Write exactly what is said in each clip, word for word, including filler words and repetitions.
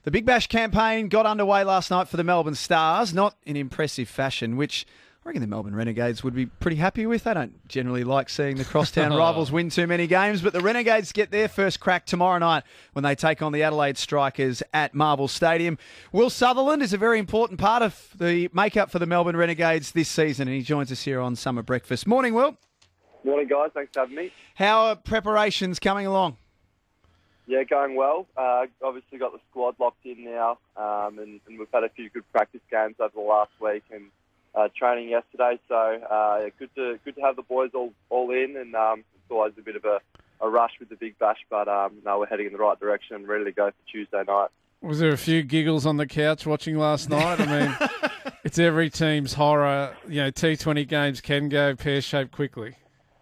The Big Bash campaign got underway last night for the Melbourne Stars, not in impressive fashion, which I reckon the Melbourne Renegades would be pretty happy with. They don't generally like seeing the crosstown rivals win too many games, but the Renegades get their first crack tomorrow night when they take on the Adelaide Strikers at Marvel Stadium. Will Sutherland is a very important part of the make-up for the Melbourne Renegades this season, and he joins us here on Summer Breakfast. Morning, Will. Morning, guys. Thanks for having me. How are preparations coming along? Yeah, going well. Uh, obviously got the squad locked in now, um, and, and we've had a few good practice games over the last week and uh, training yesterday. So uh, yeah, good to good to have the boys all, all in, and um, it's always a bit of a, a rush with the Big Bash, but um, no, we're heading in the right direction and ready to go for Tuesday night. Was there a few giggles on the couch watching last night? I mean, it's every team's horror. You know, T twenty games can go pear-shaped quickly.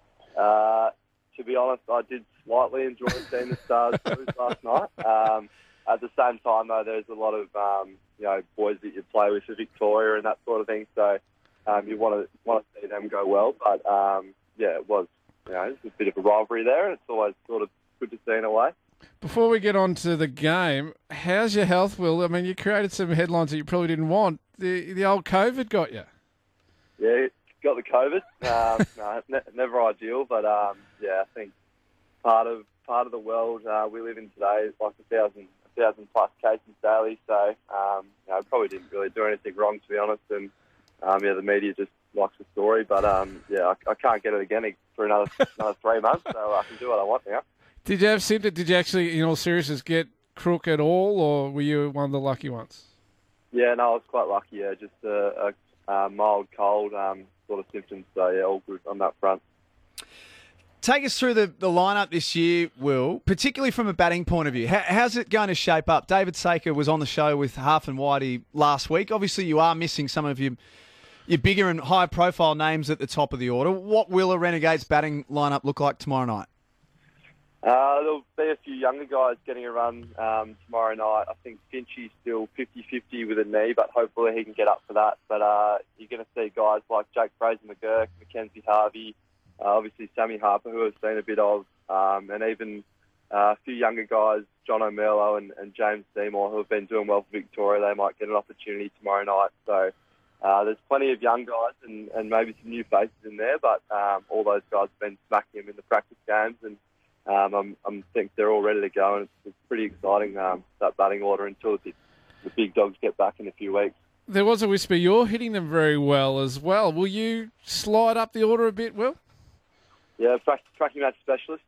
Uh, to be honest, I did slightly enjoy seeing the Stars lose last night. Um, at the same time, though, there's a lot of um, you know boys that you play with for Victoria and that sort of thing. So um, you want to want to see them go well. But um, yeah, it was you know it's a bit of a rivalry there, and it's always sort of good to see in a way. Before we get on to the game, how's your health, Will? I mean, you created some headlines that you probably didn't want. The the old COVID got you. Yeah, got the COVID. Um, no, ne- never ideal, but um, yeah, I think. Part of part of the world uh, we live in today is like a thousand a thousand plus cases daily. So um, you know, I probably didn't really do anything wrong, to be honest. And um, yeah, the media just likes the story. But um, yeah, I, I can't get it again for another another three months, so I can do what I want now. Did you have symptoms? Did you actually, in all seriousness, get crook at all, or were you one of the lucky ones? Yeah, no, I was quite lucky. Yeah, just a, a, a mild cold um, sort of symptoms. So yeah, all good on that front. Take us through the, the lineup this year, Will, particularly from a batting point of view. How, how's it going to shape up? David Saker was on the show with Half and Whitey last week. Obviously, you are missing some of your, your bigger and high-profile names at the top of the order. What will a Renegades batting lineup look like tomorrow night? Uh, there'll be a few younger guys getting a run um, tomorrow night. I think Finchy's still fifty-fifty with a knee, but hopefully he can get up for that. But uh, you're going to see guys like Jake Fraser-McGurk, Mackenzie Harvey, Uh, obviously, Sammy Harper, who I've seen a bit of, um, and even uh, a few younger guys, John O'Merlo and, and James Seymour, who have been doing well for Victoria. They might get an opportunity tomorrow night. So uh, there's plenty of young guys and, and maybe some new faces in there, but um, all those guys have been smacking them in the practice games, and um, I'm, I'm think they're all ready to go, and it's, it's pretty exciting, um, that batting order, until the, the big dogs get back in a few weeks. There was a whisper you're hitting them very well as well. Will you slide up the order a bit, Will? Yeah, tracking match specialist.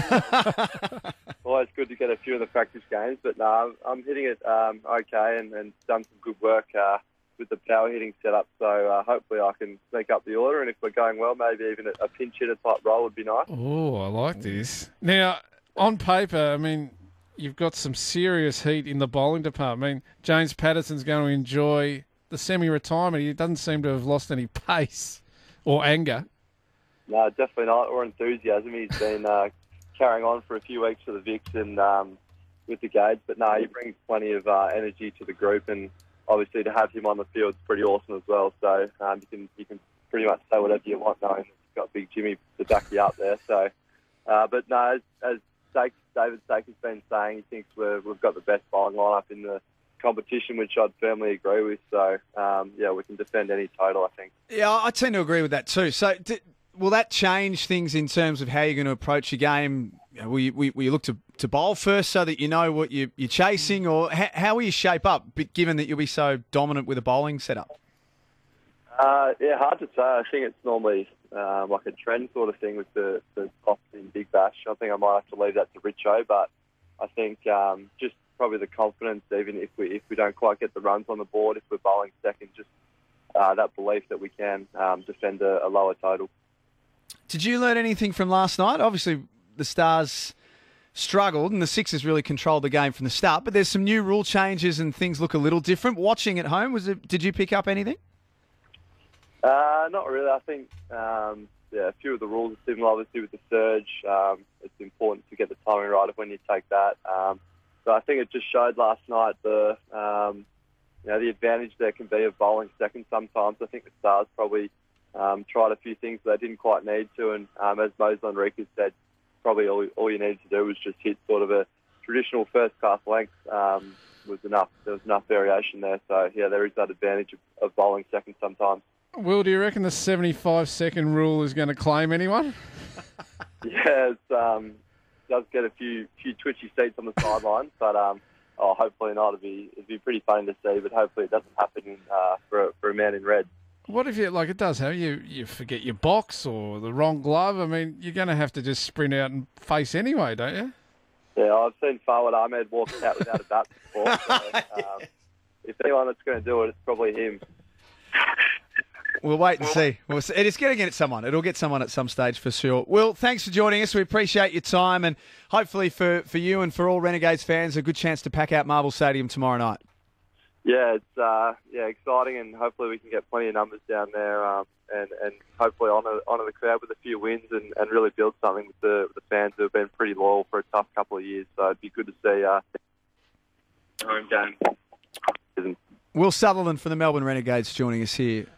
Uh, always good to get a few of the practice games, but no, I'm, I'm hitting it um, okay and, and done some good work uh, with the power hitting setup. So uh, hopefully I can sneak up the order, and if we're going well, maybe even a, a pinch hitter type role would be nice. Oh, I like this. Now, on paper, I mean, you've got some serious heat in the bowling department. I mean, James Patterson's going to enjoy the semi-retirement. He doesn't seem to have lost any pace or anger. No, definitely not, or enthusiasm. He's been uh, carrying on for a few weeks for the Vicks and um, with the Gage, but no, he brings plenty of uh, energy to the group, and obviously to have him on the field is pretty awesome as well. So um, you can you can pretty much say whatever you want, knowing you've got Big Jimmy to back you up there. So, uh, but no, as, as Sake, David Sake has been saying, he thinks we're, we've got the best bowling lineup in the competition, which I'd firmly agree with. So um, yeah, we can defend any total, I think. Yeah, I tend to agree with that too. So. D- Will that change things in terms of how you're going to approach your game? Will you, will you look to, to bowl first so that you know what you, you're chasing, or how, how will you shape up, given that you'll be so dominant with a bowling setup? Uh, yeah, hard to say. I think it's normally um, like a trend sort of thing with the, the tops in Big Bash. I think I might have to leave that to Richo, but I think um, just probably the confidence, even if we if we don't quite get the runs on the board, if we're bowling second, just uh, that belief that we can um, defend a, a lower total. Did you learn anything from last night? Obviously, the Stars struggled and the Sixers really controlled the game from the start, but there's some new rule changes and things look a little different. Watching at home, was it? Did you pick up anything? Uh, not really. I think um, yeah, a few of the rules are similar, obviously, with the surge. Um, it's important to get the timing right of when you take that. Um, so I think it just showed last night the um, you know the advantage there can be of bowling second sometimes. I think the Stars probably Um, tried a few things that they didn't quite need to, and um, as Moses Enriquez said, probably all, all you needed to do was just hit sort of a traditional first-class length um, was enough. There was enough variation there. So yeah, there is that advantage of, of bowling second sometimes. Will, do you reckon the seventy-five second rule is going to claim anyone? Yeah, it um, does get a few few twitchy seats on the sideline, but um, oh, hopefully not. It'd be it'd be pretty funny to see, but hopefully it doesn't happen uh, for a, for a man in red. What if you, like it does have you, you forget your box or the wrong glove? I mean, you're going to have to just sprint out and face anyway, don't you? Yeah, I've seen Fawad Ahmed walk out without a bat before. So, um, if anyone that's going to do it, it's probably him. We'll wait and see. We'll see. It's going to get someone. It'll get someone at some stage for sure. Will, thanks for joining us. We appreciate your time, and hopefully for, for you and for all Renegades fans, a good chance to pack out Marvel Stadium tomorrow night. Yeah, it's uh, yeah exciting, and hopefully we can get plenty of numbers down there, um, and, and hopefully honour, honour the crowd with a few wins and, and really build something with the, with the fans who have been pretty loyal for a tough couple of years. So it'd be good to see uh, home game. Will Sutherland from the Melbourne Renegades joining us here